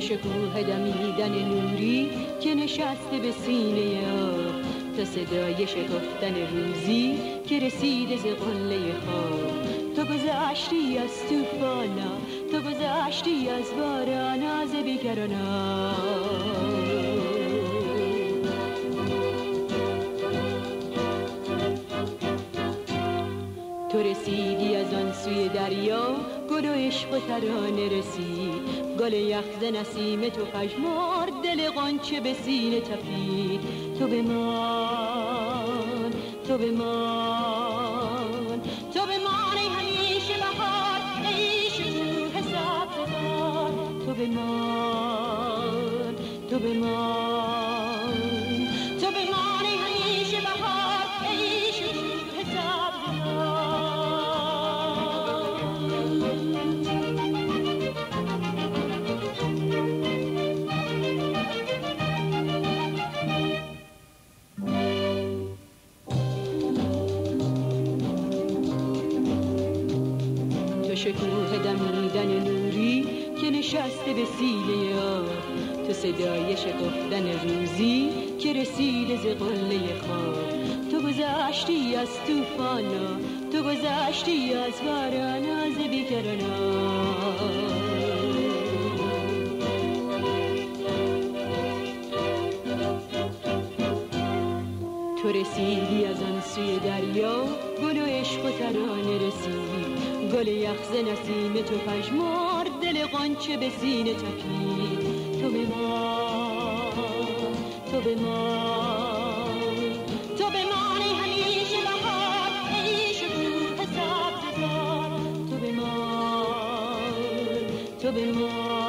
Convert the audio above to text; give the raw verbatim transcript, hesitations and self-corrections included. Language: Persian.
شکوه دمیدن نوری که نشسته به سینه آب، تا صدای شکفتن روزی که رسیده ز قله خواب. تو گذشتی از طوفانا، تو گذشتی از بارانا، ز بیکرانا. تو رسیدی از آن سوی دریا، گل و عشق و ترانه رسید. گل یخز نسیم تو پژمرد، دل غنچه به سینه تپید. تو بمان، تو بمان، تو بمان ای همیشه بهار، ای شکوه سبززار. تو بمان، تو بمان، تو بمان ای همیشه بهار، ای شکوه سبززار. شکوه دمیدن نوری که نشسته به سینه آب، تو صدای شکفتن روزی که رسیده ز قله خواب. تو گذشتی از طوفانا، تو گذشتی از بارانا، ز بیکرانا. تو رسیدی از آن سوی دریا، گل و عشق و ترانه رسید. گل یخز نسیم تو پژمرد، دل غنچه به سینه تپید. تو بمان، تو بمان، تو بمان ای همیشه بهار، ای شکوه سبززار. تو بمان، تو بمان.